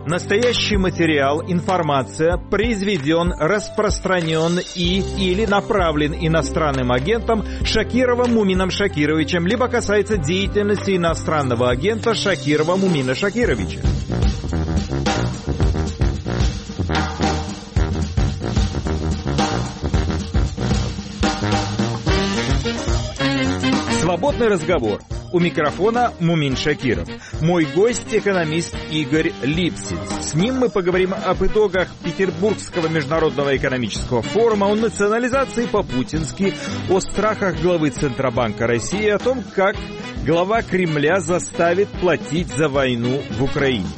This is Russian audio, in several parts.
Настоящий материал, информация произведен, распространен или направлен иностранным агентом Шакировым Мумином Шакировичем, либо касается деятельности иностранного агента Шакирова Мумина Шакировича. Свободный разговор. У микрофона Мумин Шакиров. Мой гость — экономист Игорь Липсиц. С ним мы поговорим об итогах Петербургского международного экономического форума, о национализации по-путински, о страхах главы Центробанка России, о том, как глава Кремля заставит платить за войну в Украине.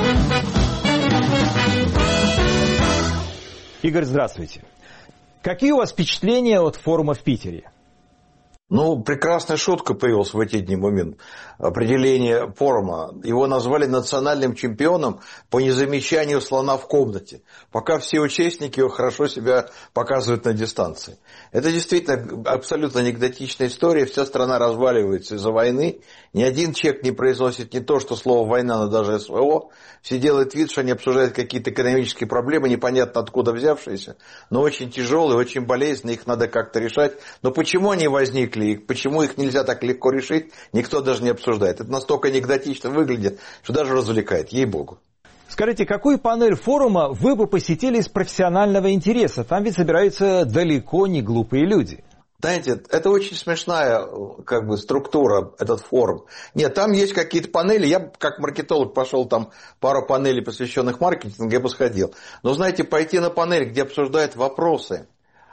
Игорь, здравствуйте. Какие у вас впечатления от форума в Питере? Прекрасная шутка появилась в эти дни момент. Определение форума. Его назвали национальным чемпионом по незамещанию слона в комнате. Пока все участники хорошо себя показывают на дистанции. Это действительно абсолютно анекдотичная история. Вся страна разваливается из-за войны. Ни один человек не произносит не то, что слово «война», но даже СВО. Все делают вид, что они обсуждают какие-то экономические проблемы, непонятно откуда взявшиеся, но очень тяжелые, очень болезненные, их надо как-то решать. Но почему они возникли и почему их нельзя так легко решить, никто даже не обсуждает. Это настолько анекдотично выглядит, что даже развлекает, ей-богу. Скажите, какую панель форума вы бы посетили из профессионального интереса? Там ведь собираются далеко не глупые люди. Знаете, это очень смешная структура, этот форум. Нет, там есть какие-то панели. Я как маркетолог пошел, там пару панелей, посвященных маркетингу, я бы сходил. Но знаете, пойти на панель, где обсуждают вопросы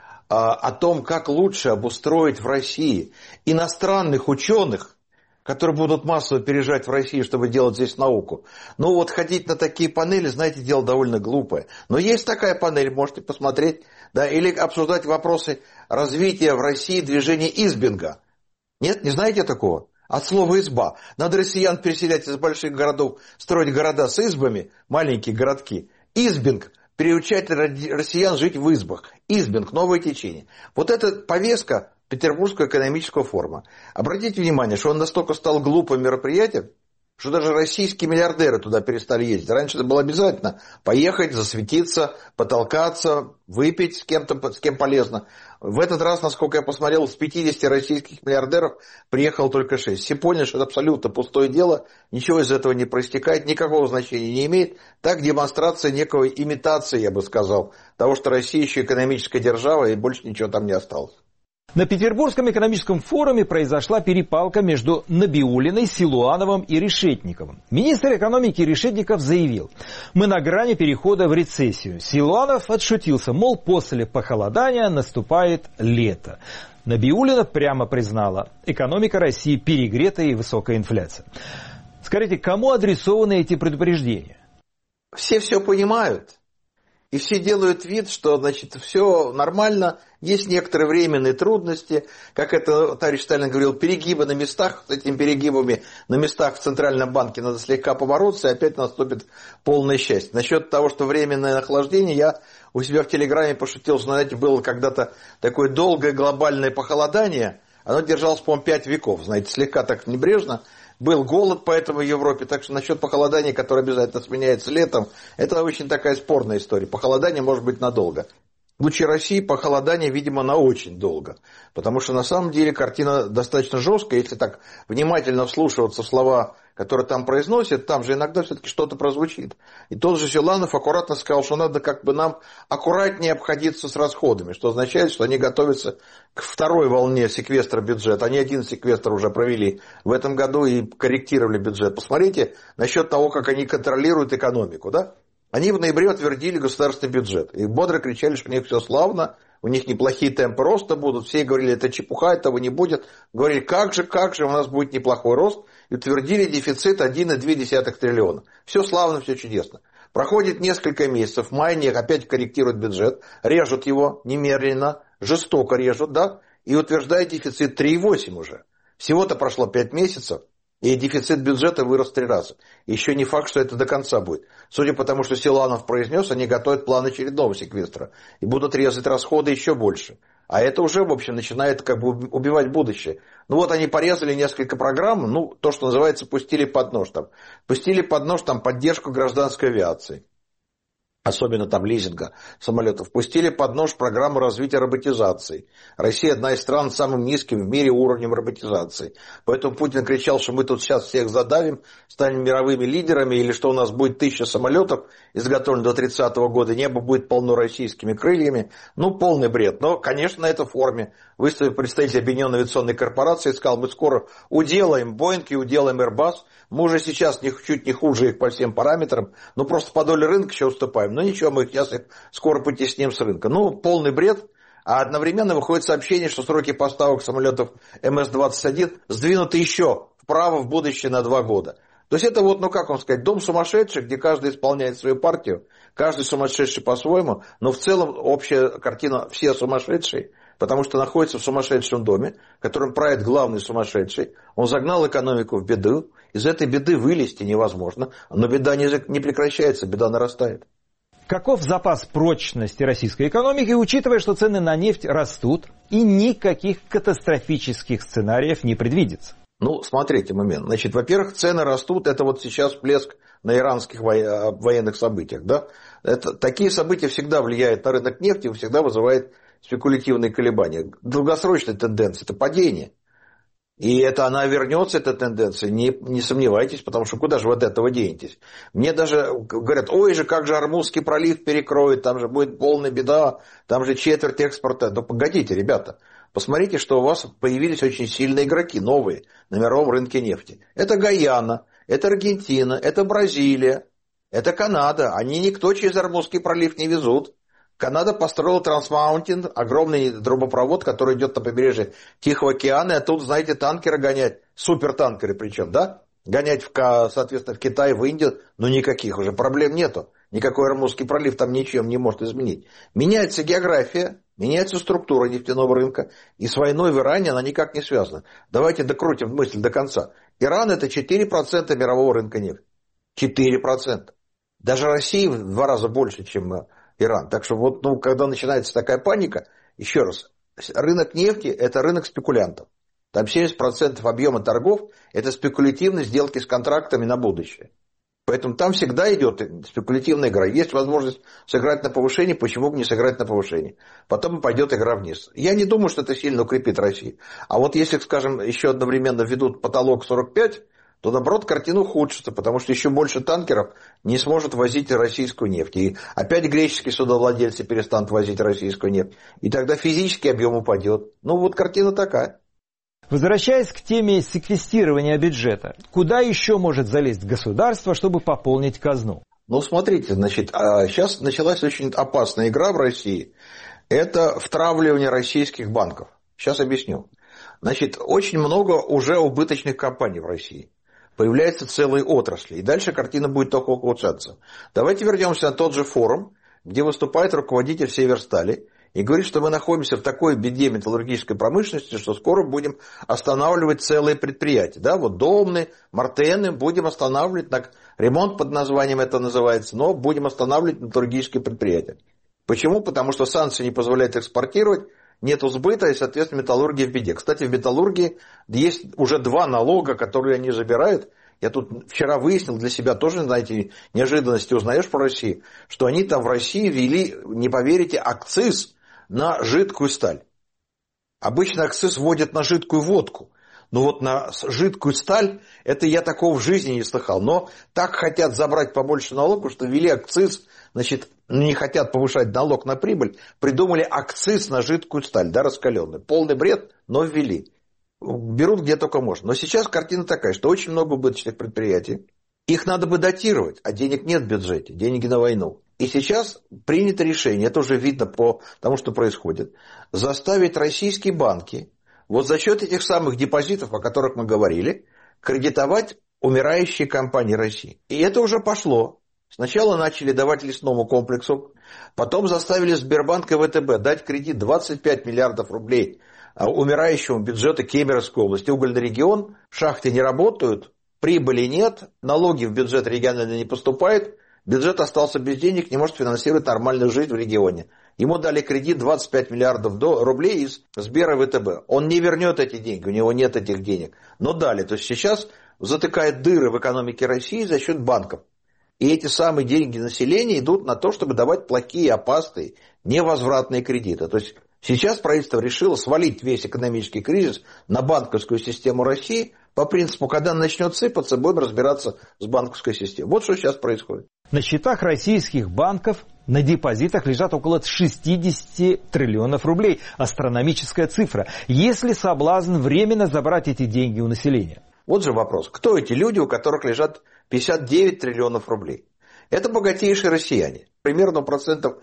о том, как лучше обустроить в России иностранных ученых, которые будут массово переезжать в Россию, чтобы делать здесь науку. Ходить на такие панели, знаете, дело довольно глупое. Но есть такая панель, можете посмотреть. Да, или обсуждать вопросы развития в России движения избинга. Нет, не знаете такого? От слова «изба». Надо россиян переселять из больших городов, строить города с избами, маленькие городки. Избинг. Приучать россиян жить в избах. Избинг, новое течение. Вот эта повестка Петербургского экономического форума. Обратите внимание, что он настолько стал глупым мероприятием, что даже российские миллиардеры туда перестали ездить. Раньше это было обязательно поехать, засветиться, потолкаться, выпить с кем-то, с кем полезно. В этот раз, насколько я посмотрел, с 50 российских миллиардеров приехало только 6. Все поняли, что это абсолютно пустое дело, ничего из этого не проистекает, никакого значения не имеет. Так демонстрация некой имитации, я бы сказал, того, что Россия еще экономическая держава и больше ничего там не осталось. На Петербургском экономическом форуме произошла перепалка между Набиуллиной, Силуановым и Решетниковым. Министр экономики Решетников заявил: «Мы на грани перехода в рецессию». Силуанов отшутился, мол, после похолодания наступает лето. Набиуллина прямо признала: экономика России перегрета и высокая инфляция. Скажите, кому адресованы эти предупреждения? Все понимают. И все делают вид, что, все нормально, есть некоторые временные трудности, как это товарищ Сталин говорил, перегибы на местах, с этими перегибами на местах в Центральном банке надо слегка побороться, и опять наступит полное счастье. Насчет того, что временное охлаждение, я у себя в Телеграме пошутил, что, знаете, было когда-то такое долгое глобальное похолодание, оно держалось, по-моему, 5 веков, знаете, слегка так небрежно. Был голод поэтому в Европе, так что насчет похолодания, которое обязательно сменяется летом, это очень такая спорная история. Похолодание может быть надолго. В случае России похолодание, видимо, на очень долго. Потому что на самом деле картина достаточно жесткая. Если так внимательно вслушиваться в слова, которые там произносят, там же иногда все-таки что-то прозвучит. И тот же Силуанов аккуратно сказал, что надо нам аккуратнее обходиться с расходами. Что означает, что они готовятся к второй волне секвестра бюджета. Они один секвестр уже провели в этом году и корректировали бюджет. Посмотрите насчет того, как они контролируют экономику, да? Они в ноябре утвердили государственный бюджет. И бодро кричали, что у них все славно, у них неплохие темпы роста будут. Все говорили, это чепуха, этого не будет. Говорили, как же, у нас будет неплохой рост. И утвердили дефицит 1,2 триллиона. Все славно, все чудесно. Проходит несколько месяцев, в мае они опять корректируют бюджет, режут его немедленно, жестоко режут, да, и утверждают дефицит 3,8 уже. Всего-то прошло 5 месяцев. И дефицит бюджета вырос в 3 раза. Еще не факт, что это до конца будет. Судя по тому, что Силуанов произнес, они готовят план очередного секвестра. И будут резать расходы еще больше. А это уже, в общем, начинает как бы убивать будущее. Ну вот они порезали несколько программ, ну то, что называется, пустили под нож там. Пустили под нож там поддержку гражданской авиации. Особенно там лизинга самолетов, пустили под нож программу развития роботизации. Россия одна из стран с самым низким в мире уровнем роботизации. Поэтому Путин кричал, что мы тут сейчас всех задавим, станем мировыми лидерами, или что у нас будет 1000 самолетов, изготовленных до 30-го года, небо будет полно российскими крыльями. Ну, полный бред. Но, конечно, на этой форме выставил представитель Объединенной авиационной корпорации и сказал, мы скоро уделаем Боинг и уделаем Airbus. Мы уже сейчас чуть не хуже их по всем параметрам, но просто по доле рынка еще уступаем. Ну ничего, мы сейчас их скоро потесним с рынка. Ну, полный бред. А одновременно выходит сообщение, что сроки поставок самолетов МС-21 сдвинуты еще вправо в будущее на 2 года. То есть это вот, ну как вам сказать, дом сумасшедших, где каждый исполняет свою партию, каждый сумасшедший по-своему, но в целом общая картина все сумасшедшие, потому что находится в сумасшедшем доме, которым правит главный сумасшедший. Он загнал экономику в беду, из этой беды вылезти невозможно, но беда не прекращается, беда нарастает. Каков запас прочности российской экономики, учитывая, что цены на нефть растут и никаких катастрофических сценариев не предвидится? Ну, смотрите момент. Значит, во-первых, цены растут, это вот сейчас всплеск на иранских военных событиях. Да? Такие события всегда влияют на рынок нефти, всегда вызывают спекулятивные колебания. Долгосрочная тенденция – это падение. И это она вернется, эта тенденция, не сомневайтесь, потому что куда же вы от этого денетесь? Мне даже говорят, ой же, как же Ормузский пролив перекроет, там же будет полная беда, там же четверть экспорта. Да погодите, ребята, посмотрите, что у вас появились очень сильные игроки, новые, на мировом рынке нефти. Это Гайана, это Аргентина, это Бразилия, это Канада. Они никто через Ормузский пролив не везут. Канада построила Трансмаунтин, огромный трубопровод, который идет на побережье Тихого океана, и тут, знаете, танкеры гонять, супертанкеры причем, да? Гонять, соответственно, в Китай, в Индию, но никаких уже проблем нету. Никакой Ормузский пролив там ничем не может изменить. Меняется география, меняется структура нефтяного рынка, и с войной в Иране она никак не связана. Давайте докрутим мысль до конца. Иран – это 4% мирового рынка нефти. 4%. Даже Россия в 2 раза больше, чем Иран. Так что вот, ну, когда начинается такая паника, еще раз, рынок нефти – это рынок спекулянтов. Там 70% объема торгов – это спекулятивные сделки с контрактами на будущее. Поэтому там всегда идет спекулятивная игра. Есть возможность сыграть на повышение, почему бы не сыграть на повышение. Потом пойдет игра вниз. Я не думаю, что это сильно укрепит Россию. А вот если, скажем, еще одновременно введут потолок 45, то, наоборот, картина ухудшится, потому что еще больше танкеров не сможет возить российскую нефть. И опять греческие судовладельцы перестанут возить российскую нефть. И тогда физический объем упадет. Ну, вот картина такая. Возвращаясь к теме секвестирования бюджета, куда еще может залезть государство, чтобы пополнить казну? Ну, смотрите, значит, сейчас началась очень опасная игра в России. Это втравливание российских банков. Сейчас объясню. Значит, очень много уже убыточных компаний в России. Появляются целые отрасли. И дальше картина будет только ухудшаться. Давайте вернемся на тот же форум, где выступает руководитель Северстали и говорит, что мы находимся в такой беде металлургической промышленности, что скоро будем останавливать целые предприятия. Да, вот Домны, Мартены будем останавливать, ремонт под названием это называется, но будем останавливать металлургические предприятия. Почему? Потому что санкции не позволяют экспортировать, нет сбыта, и, соответственно, металлургия в беде. Кстати, в металлургии есть уже 2 налога, которые они забирают. Я тут вчера выяснил для себя тоже, знаете, неожиданности узнаешь про Россию, что они там в России ввели, не поверите, акциз на жидкую сталь. Обычно акциз вводят на жидкую водку. Но вот на жидкую сталь, это я такого в жизни не слыхал. Но так хотят забрать побольше налогов, что ввели акциз, значит, не хотят повышать налог на прибыль, придумали акциз на жидкую сталь, да, раскаленную. Полный бред, но ввели. Берут где только можно. Но сейчас картина такая, что очень много убыточных предприятий. Их надо бы датировать, а денег нет в бюджете, деньги на войну. И сейчас принято решение, это уже видно по тому, что происходит, заставить российские банки вот за счет этих самых депозитов, о которых мы говорили, кредитовать умирающие компании России. И это уже пошло. Сначала начали давать лесному комплексу, потом заставили Сбербанк и ВТБ дать кредит 25 миллиардов рублей умирающему бюджету Кемеровской области. Угольный регион, шахты не работают, прибыли нет, налоги в бюджет региональный не поступают, бюджет остался без денег, не может финансировать нормальную жизнь в регионе. Ему дали кредит 25 миллиардов рублей из Сбера и ВТБ. Он не вернет эти деньги, у него нет этих денег. Но дали. То есть сейчас затыкает дыры в экономике России за счет банков. И эти самые деньги населения идут на то, чтобы давать плохие, опасные, невозвратные кредиты. То есть сейчас правительство решило свалить весь экономический кризис на банковскую систему России по принципу, когда она начнет сыпаться, будем разбираться с банковской системой. Вот что сейчас происходит. На счетах российских банков на депозитах лежат около 60 триллионов рублей. Астрономическая цифра. Есть ли соблазн временно забрать эти деньги у населения? Вот же вопрос. Кто эти люди, у которых лежат 59 триллионов рублей? Это богатейшие россияне. Примерно процентов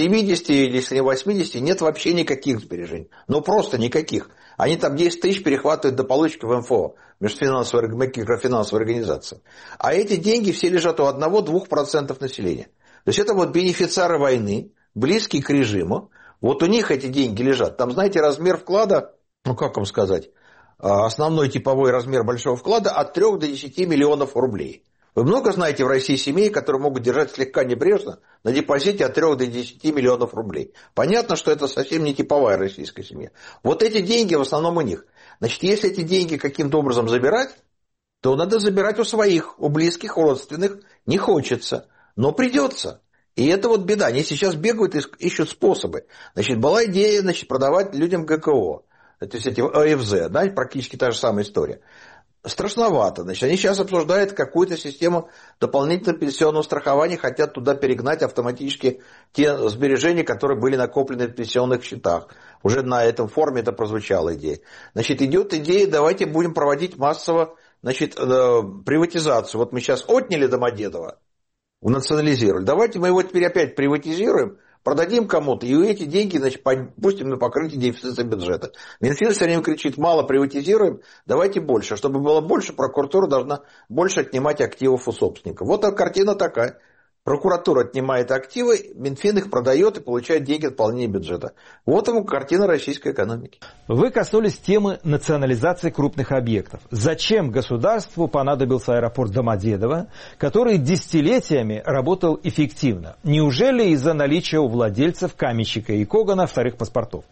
70 или если не 80 нет вообще никаких сбережений. Ну просто никаких. Они там 10 тысяч перехватывают до получки в МФО, микрофинансовой организации. А эти деньги все лежат у 1-2% населения. То есть это вот бенефициары войны, близкие к режиму. Вот у них эти деньги лежат. Там, знаете, размер вклада, ну как вам сказать, основной типовой размер большого вклада от 3 до 10 миллионов рублей. Вы много знаете в России семей, которые могут держать слегка небрежно на депозите от 3 до 10 миллионов рублей. Понятно, что это совсем не типовая российская семья. Вот эти деньги в основном у них. Значит, если эти деньги каким-то образом забирать, то надо забирать у своих, у близких, у родственных. Не хочется, но придется. И это вот беда. Они сейчас бегают и ищут способы. Значит, была идея, продавать людям ГКО. То есть эти ОФЗ, да, практически та же самая история. Страшновато. Значит, они сейчас обсуждают какую-то систему дополнительного пенсионного страхования, хотят туда перегнать автоматически те сбережения, которые были накоплены в пенсионных счетах. Уже на этом форуме это прозвучала идея. Значит, идет идея, давайте будем проводить массово, приватизацию. Вот мы сейчас отняли Домодедово, национализировали. Давайте мы его теперь опять приватизируем, продадим кому-то, и эти деньги, пустим на покрытие дефицита бюджета. Минфин все время кричит, мало приватизируем, давайте больше. Чтобы было больше, прокуратура должна больше отнимать активов у собственников. Вот картина такая. Прокуратура отнимает активы, Минфин их продает и получает деньги от наполнения бюджета. Вот ему картина российской экономики. Вы коснулись темы национализации крупных объектов. Зачем государству понадобился аэропорт Домодедово, который десятилетиями работал эффективно? Неужели из-за наличия у владельцев Каменщика и Когана вторых паспортов?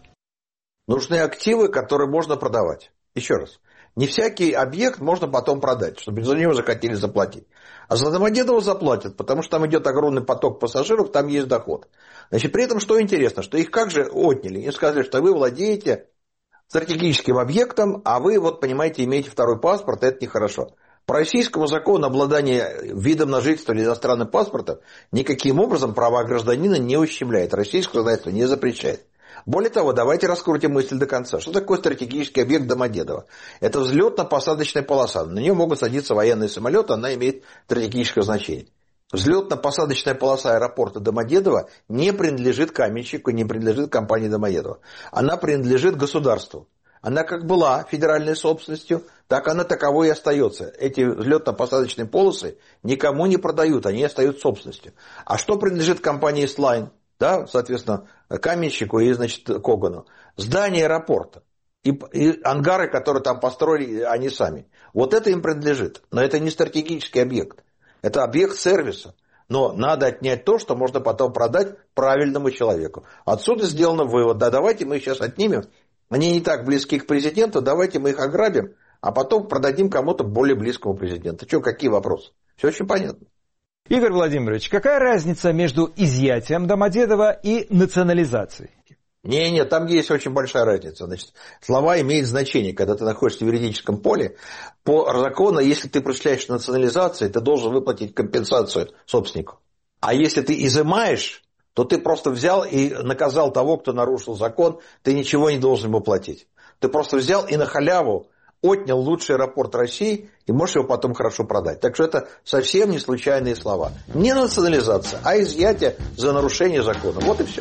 Нужны активы, которые можно продавать. Еще раз. Не всякий объект можно потом продать, чтобы за него захотели заплатить. А за Домодедово заплатят, потому что там идет огромный поток пассажиров, там есть доход. Значит, при этом, что интересно, что их как же отняли? Им сказали, что вы владеете стратегическим объектом, а вы, понимаете, имеете второй паспорт, это нехорошо. По российскому закону обладание видом на жительство или иностранным паспортом никаким образом права гражданина не ущемляет. Российское законодательство не запрещает. Более того, давайте раскрутим мысль до конца. Что такое стратегический объект Домодедово? Это взлетно-посадочная полоса. На нее могут садиться военные самолеты, она имеет стратегическое значение. Взлетно-посадочная полоса аэропорта Домодедово не принадлежит Каменщику, не принадлежит компании Домодедово. Она принадлежит государству. Она как была федеральной собственностью, так она таковой и остается. Эти взлетно-посадочные полосы никому не продают, они остаются собственностью. А что принадлежит компании Slime? Да, соответственно, Каменщику и, Когану. Здание аэропорта и ангары, которые там построили они сами. Вот это им принадлежит. Но это не стратегический объект. Это объект сервиса. Но надо отнять то, что можно потом продать правильному человеку. Отсюда сделан вывод. Да, давайте мы их сейчас отнимем. Они не так близки к президенту. Давайте мы их ограбим, а потом продадим кому-то более близкому президенту. Что, какие вопросы? Все очень понятно. Игорь Владимирович, какая разница между изъятием Домодедова и национализацией? Не, там есть очень большая разница. Значит, слова имеют значение, когда ты находишься в юридическом поле. По закону, если ты причисляешь к национализации, ты должен выплатить компенсацию собственнику. А если ты изымаешь, то ты просто взял и наказал того, кто нарушил закон, ты ничего не должен ему платить. Ты просто взял и на халяву отнял лучший аэропорт России и можешь его потом хорошо продать. Так что это совсем не случайные слова. Не национализация, а изъятие за нарушение закона. Вот и все.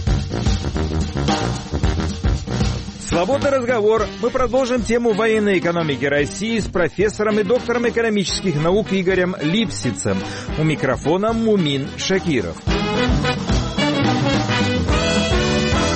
Свободный разговор. Мы продолжим тему военной экономики России с профессором и доктором экономических наук Игорем Липсицем. У микрофона Мумин Шакиров.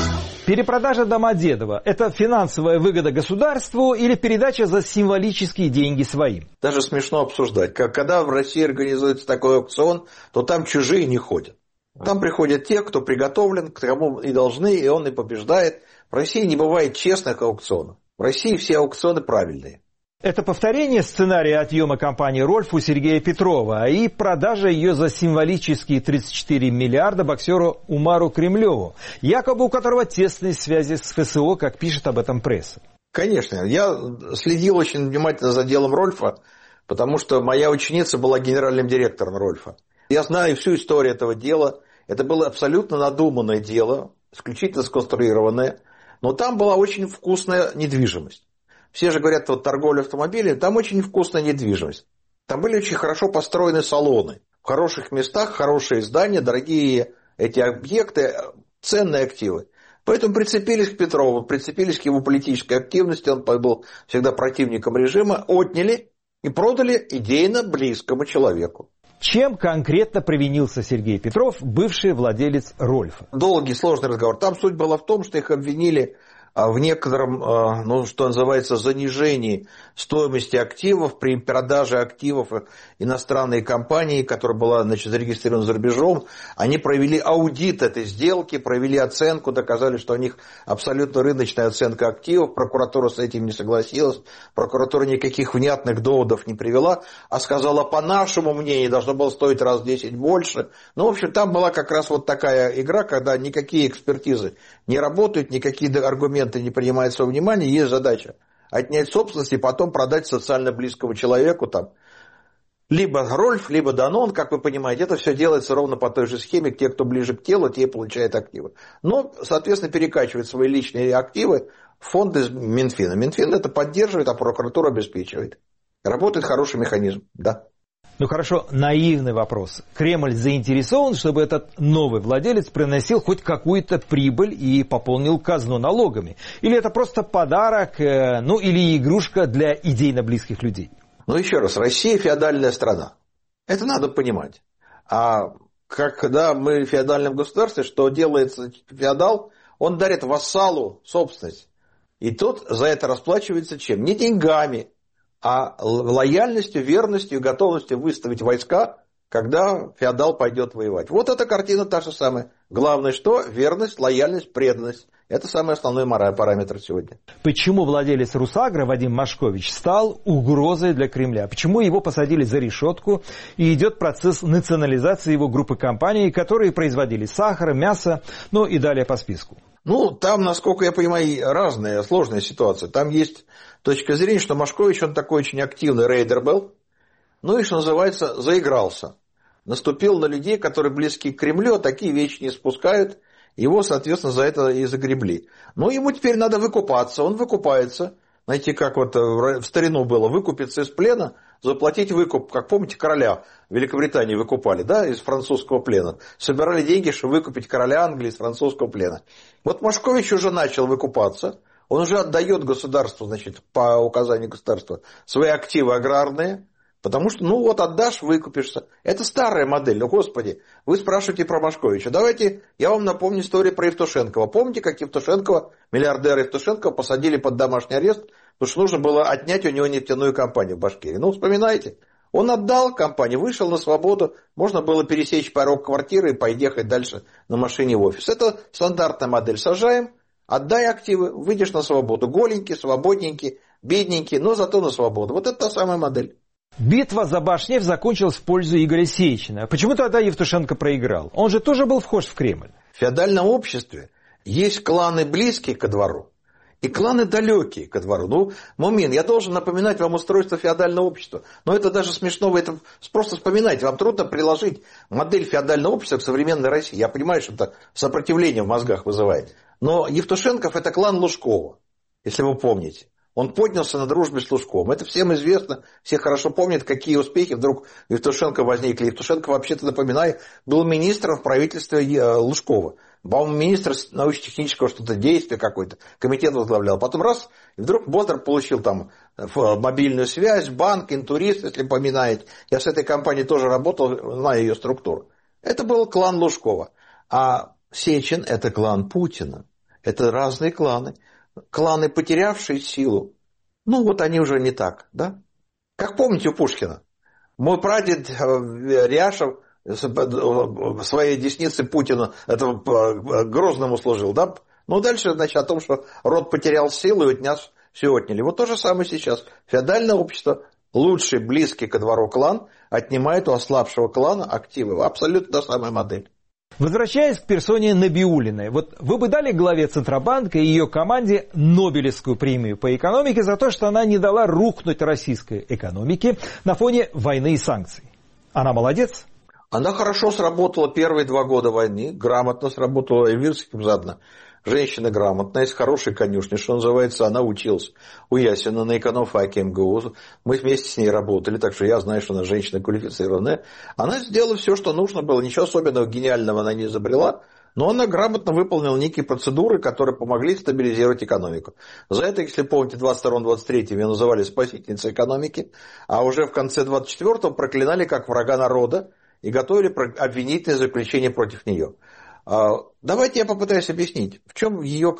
Перепродажа Домодедово – это финансовая выгода государству или передача за символические деньги своим? Даже смешно обсуждать. Когда в России организуется такой аукцион, то там чужие не ходят. Там приходят те, кто приготовлен, к кому и должны, и он и побеждает. В России не бывает честных аукционов. В России все аукционы правильные. Это повторение сценария отъема компании «Рольф» у Сергея Петрова и продажа ее за символические 34 миллиарда боксеру Умару Кремлеву, якобы у которого тесные связи с ФСО, как пишет об этом пресса. Конечно. Я следил очень внимательно за делом Рольфа, потому что моя ученица была генеральным директором Рольфа. Я знаю всю историю этого дела. Это было абсолютно надуманное дело, исключительно сконструированное. Но там была очень вкусная недвижимость. Все же говорят, вот торговля автомобилями, там очень вкусная недвижимость. Там были очень хорошо построены салоны. В хороших местах, хорошие здания, дорогие эти объекты, ценные активы. Поэтому прицепились к Петрову, прицепились к его политической активности. Он был всегда противником режима. Отняли и продали идейно близкому человеку. Чем конкретно провинился Сергей Петров, бывший владелец «Рольфа»? Долгий, сложный разговор. Там суть была в том, что их обвинили в некотором, ну, что называется, занижении стоимости активов при продаже активов иностранной компании, которая была, значит, зарегистрирована за рубежом. Они провели аудит этой сделки, провели оценку, доказали, что у них абсолютно рыночная оценка активов. Прокуратура с этим не согласилась. Прокуратура никаких внятных доводов не привела, а сказала, по нашему мнению, должно было стоить раз в 10 больше. Ну, в общем, там была как раз вот такая игра, когда никакие экспертизы не работают, никакие аргументы не принимаются во внимание, есть задача отнять собственность и потом продать социально близкому человеку там. Либо Рольф, либо Данон, как вы понимаете, это все делается ровно по той же схеме, те, кто ближе к телу, те получают активы. Но, соответственно, перекачивают свои личные активы в фонды Минфина. Минфин это поддерживает, а прокуратура обеспечивает. Работает хороший механизм, да. Ну хорошо, наивный вопрос. Кремль заинтересован, чтобы этот новый владелец приносил хоть какую-то прибыль и пополнил казну налогами? Или это просто подарок, ну или игрушка для идейно близких людей? Ну еще раз, Россия феодальная страна. Это надо понимать. А когда мы в феодальном государстве, что делается феодал? Он дарит вассалу собственность. И тот за это расплачивается чем? Не деньгами, а лояльностью, верностью и готовностью выставить войска, когда феодал пойдет воевать. Вот эта картина та же самая. Главное что? Верность, лояльность, преданность. Это самый основной параметр сегодня. Почему владелец Русагра Вадим Машкович стал угрозой для Кремля? Почему его посадили за решетку и идет процесс национализации его группы компаний, которые производили сахар, мясо, ну и далее по списку? Ну, там, насколько я понимаю, разная, сложная ситуация. Там есть точка зрения, что Машкович, он такой очень активный рейдер был, ну и, что называется, заигрался. Наступил на людей, которые близки к Кремлю, а такие вещи не спускают, его, соответственно, за это и загребли. Но ему теперь надо выкупаться, он выкупается. Знаете, как вот в старину было, выкупиться из плена, заплатить выкуп, как помните, короля Великобритании выкупали, да, из французского плена. Собирали деньги, чтобы выкупить короля Англии из французского плена. Вот Машкович уже начал выкупаться, он уже отдает государству, значит, по указанию государства, свои активы аграрные, потому что, ну вот отдашь, выкупишься. Это старая модель, ну господи, вы спрашиваете про Машковича. Давайте я вам напомню историю про Евтушенкова. Помните, как Евтушенкова, миллиардера Евтушенкова, посадили под домашний арест, потому что нужно было отнять у него нефтяную компанию в Башкирии. Ну, вспоминайте. Он отдал компанию, вышел на свободу, можно было пересечь порог квартиры и поехать дальше на машине в офис. Это стандартная модель. Сажаем, отдай активы, выйдешь на свободу. Голенький, свободненький, бедненький, но зато на свободу. Вот это та самая модель. Битва за Башнефть закончилась в пользу Игоря Сечина. Почему тогда Евтушенко проиграл? Он же тоже был вхож в Кремль. В феодальном обществе есть кланы близкие ко двору и кланы далекие ко двору. Ну, Мумин, я должен напоминать вам устройство феодального общества. Но это даже смешно, вы это просто вспоминайте. Вам трудно приложить модель феодального общества к современной России. Я понимаю, что это сопротивление в мозгах вызывает. Но Евтушенков – это клан Лужкова, если вы помните. Он поднялся на дружбе с Лужковым. Это всем известно, все хорошо помнят, какие успехи вдруг у Евтушенко возникли. Евтушенко, вообще-то, напоминаю, был министром в правительстве Лужкова. По-моему, министр научно-технического что-то действия какой-то, комитет возглавлял. Потом раз, и вдруг Бодр получил там мобильную связь, банк, интурист, если поминаете. Я с этой компанией тоже работал, знаю ее структуру. Это был клан Лужкова. А Сечин – это клан Путина. Это разные кланы. Кланы, потерявшие силу, ну вот они уже не так, да? Как помните у Пушкина? Мой прадед Ряшев своей десницы Путину это Грозному служил, да? Ну дальше, значит, о том, что род потерял силу и все отняли. Вот то же самое сейчас. Феодальное общество, лучший, близкий ко двору клан, отнимает у ослабшего клана активы. Абсолютно та самая модель. Возвращаясь к персоне Набиуллиной, вот вы бы дали главе Центробанка и ее команде Нобелевскую премию по экономике за то, что она не дала рухнуть российской экономике на фоне войны и санкций. Она молодец? Она хорошо сработала первые 2 года войны, грамотно сработала, и Вирским заодно. Женщина грамотная, из хорошей конюшни, что называется, она училась у Ясина на экономфаке МГУ. Мы вместе с ней работали, так что я знаю, что она женщина квалифицированная. Она сделала все, что нужно было, ничего особенного гениального она не изобрела, но она грамотно выполнила некие процедуры, которые помогли стабилизировать экономику. За это, если помните, в 22-23 ее называли спасительницей экономики, а уже в конце 24-го проклинали как врага народа и готовили обвинительное заключение против нее. Давайте я попытаюсь объяснить, в чем ее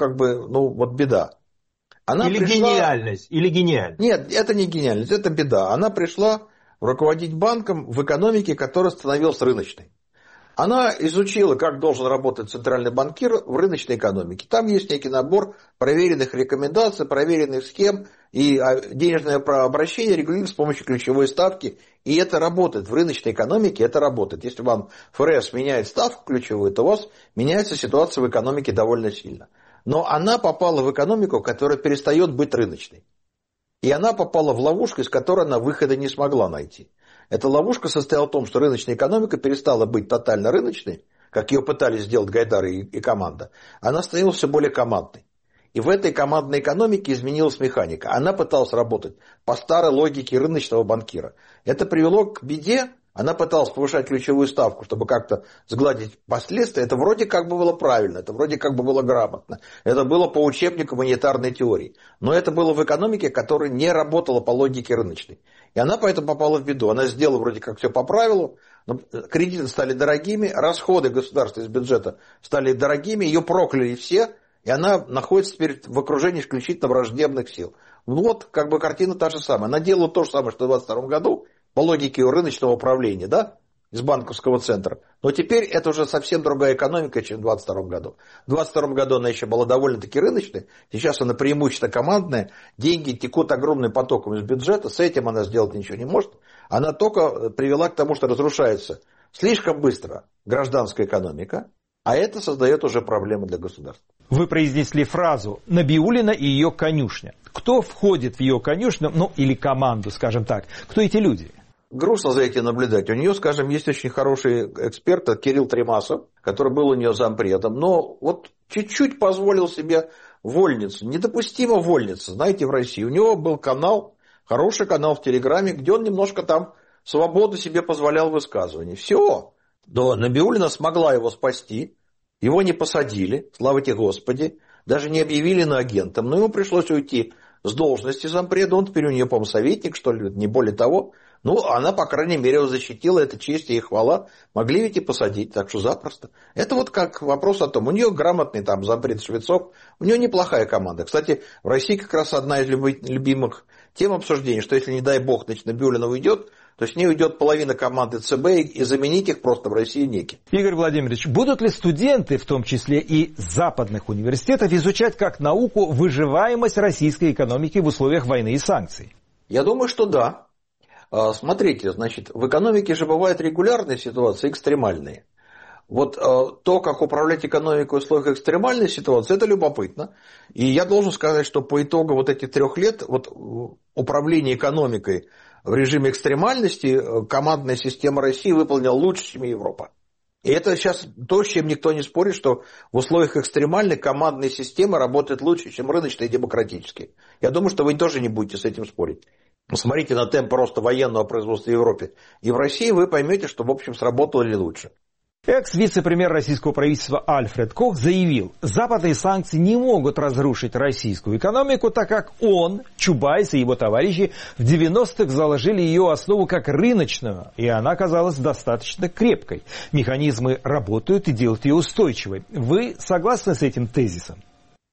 беда. Она гениальность, или гениальность? Нет, это не гениальность, это беда. Она пришла руководить банком в экономике, которая становилась рыночной. Она изучила, как должен работать центральный банкир в рыночной экономике. Там есть некий набор проверенных рекомендаций, проверенных схем, и денежное обращение регулируется с помощью ключевой ставки. И это работает. В рыночной экономике это работает. Если вам ФРС меняет ставку ключевую, то у вас меняется ситуация в экономике довольно сильно. Но она попала в экономику, которая перестает быть рыночной. И она попала в ловушку, из которой она выхода не смогла найти. Эта ловушка состояла в том, что рыночная экономика перестала быть тотально рыночной, как ее пытались сделать Гайдар и команда. Она становилась все более командной. И в этой командной экономике изменилась механика. Она пыталась работать по старой логике рыночного банкира. Это привело к беде. Она пыталась повышать ключевую ставку, чтобы как-то сгладить последствия. Это вроде как бы было правильно, это вроде как бы было грамотно. Это было по учебнику монетарной теории. Но это было в экономике, которая не работала по логике рыночной. И она поэтому попала в беду. Она сделала вроде как все по правилу, но кредиты стали дорогими, расходы государства из бюджета стали дорогими, ее прокляли все, и она находится теперь в окружении исключительно враждебных сил. Вот как бы картина та же самая. Она делала то же самое, что в 2022 году, по логике рыночного управления, да, из банковского центра. Но теперь это уже совсем другая экономика, чем в 2022 году. В 2022 году она еще была довольно-таки рыночной, сейчас она преимущественно командная, деньги текут огромным потоком из бюджета, с этим она сделать ничего не может. Она только привела к тому, что разрушается слишком быстро гражданская экономика, а это создает уже проблемы для государства. Вы произнесли фразу «Набиуллина и ее конюшня». Кто входит в ее конюшню, или команду, скажем так? Кто эти люди? Грустно за этим наблюдать. У нее, скажем, есть очень хороший эксперт, Кирилл Тремасов, который был у нее зампредом, но вот чуть-чуть позволил себе вольницу. Недопустимо вольница, знаете, в России. У него был канал, хороший канал в Телеграме, где он немножко там свободу себе позволял в высказывании. Все. Но Набиуллина смогла его спасти, его не посадили, слава тебе Господи, даже не объявили на агентом, но ему пришлось уйти с должности зампреда, он теперь у нее, по-моему, советник, что ли, не более того. Ну, она, по крайней мере, защитила, это честь и хвала. Могли ведь и посадить, так что запросто. Это вот как вопрос о том, у нее грамотный там зампред Швецов, у нее неплохая команда. Кстати, в России как раз одна из любимых тем обсуждений, что если, не дай бог, Набиуллина уйдет, то с ней уйдет половина команды ЦБ, и заменить их просто в России неким. Игорь Владимирович, будут ли студенты, в том числе и западных университетов, изучать как науку выживаемость российской экономики в условиях войны и санкций? Я думаю, что да. Смотрите, значит, в экономике же бывают регулярные ситуации, экстремальные. Вот то, как управлять экономикой в условиях экстремальной ситуации, это любопытно. И я должен сказать, что по итогу вот этих 3 лет управления экономикой в режиме экстремальности командная система России выполнила лучше, чем Европа. И это сейчас то, с чем никто не спорит, что в условиях экстремальной командная система работает лучше, чем рыночные и демократические. Я думаю, что вы тоже не будете с этим спорить. Посмотрите на темп роста военного производства в Европе и в России, вы поймете, что в общем сработало ли лучше. Экс-вице-премьер российского правительства Альфред Кох заявил, западные санкции не могут разрушить российскую экономику, так как он, Чубайс и его товарищи в 90-х заложили ее основу как рыночную, и она оказалась достаточно крепкой. Механизмы работают и делают ее устойчивой. Вы согласны с этим тезисом?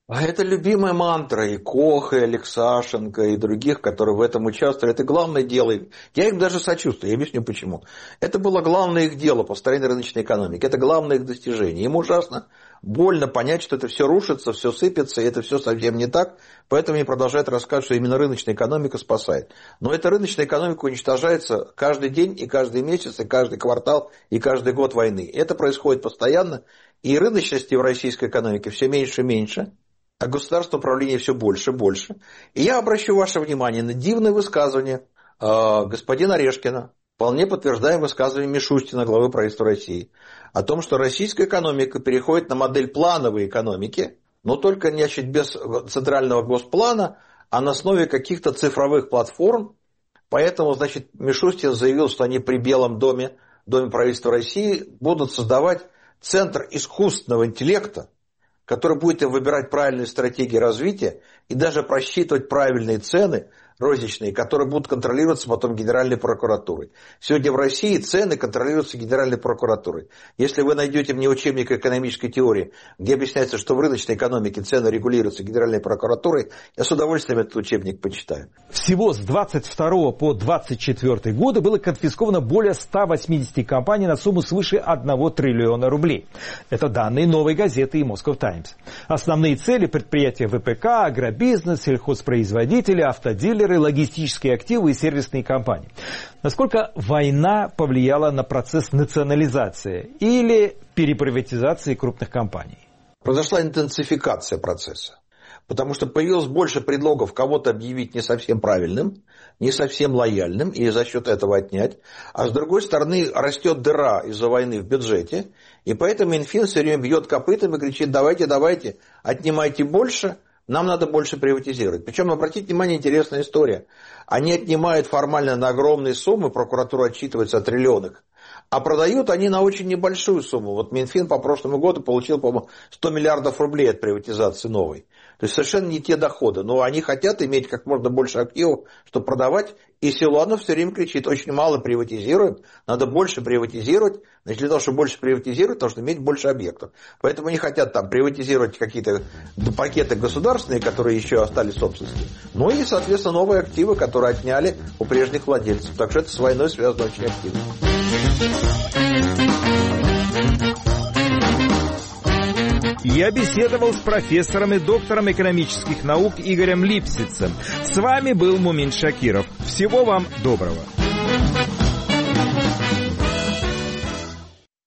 А это любимая мантра и Коха, и Алексашенко, и других, которые в этом участвовали. Это главное дело. Я им даже сочувствую, я объясню почему. Это было главное их дело, построение рыночной экономики. Это главное их достижение. Им ужасно больно понять, что это все рушится, все сыпется, и это все совсем не так. Поэтому они продолжают рассказывать, что именно рыночная экономика спасает. Но эта рыночная экономика уничтожается каждый день, и каждый месяц, и каждый квартал, и каждый год войны. Это происходит постоянно. И рыночности в российской экономике все меньше и меньше. А государственное управление все больше и больше. И я обращу ваше внимание на дивное высказывание господина Орешкина, вполне подтверждая высказывание Мишустина, главы правительства России, о том, что российская экономика переходит на модель плановой экономики, но только, значит, без центрального госплана, а на основе каких-то цифровых платформ. Поэтому, значит, Мишустин заявил, что они при Белом доме, Доме правительства России, будут создавать центр искусственного интеллекта, который будет выбирать правильные стратегии развития и даже просчитывать правильные цены розничные, которые будут контролироваться потом Генеральной прокуратурой. Сегодня в России цены контролируются Генеральной прокуратурой. Если вы найдете мне учебник экономической теории, где объясняется, что в рыночной экономике цены регулируются Генеральной прокуратурой, я с удовольствием этот учебник почитаю. Всего с 22 по 24 годы было конфисковано более 180 компаний на сумму свыше 1 триллиона рублей. Это данные «Новой газеты» и «Москов Таймс». Основные цели предприятия ВПК, агробизнес, сельхозпроизводители, автодилеры, логистические активы и сервисные компании. Насколько война повлияла на процесс национализации или переприватизации крупных компаний? Произошла интенсификация процесса. Потому что появилось больше предлогов кого-то объявить не совсем правильным, не совсем лояльным и за счет этого отнять. А с другой стороны растет дыра из-за войны в бюджете. И поэтому Минфин все время бьет копытом и кричит: давайте, давайте, отнимайте больше, нам надо больше приватизировать. Причем, обратите внимание, интересная история. Они отнимают формально на огромные суммы, прокуратура отчитывается о триллионах, а продают они на очень небольшую сумму. Вот Минфин по прошлому году получил, по-моему, 100 миллиардов рублей от приватизации новой. То есть совершенно не те доходы. Но они хотят иметь как можно больше активов, чтобы продавать. И Силуанов все время кричит: очень мало приватизируем, надо больше приватизировать. Значит, для того, чтобы больше приватизировать, нужно иметь больше объектов. Поэтому они хотят там приватизировать какие-то пакеты государственные, которые еще остались в собственности. Ну и, соответственно, новые активы, которые отняли у прежних владельцев. Так что это с войной связано очень активно. Я беседовал с профессором и доктором экономических наук Игорем Липсицем. С вами был Мумин Шакиров. Всего вам доброго.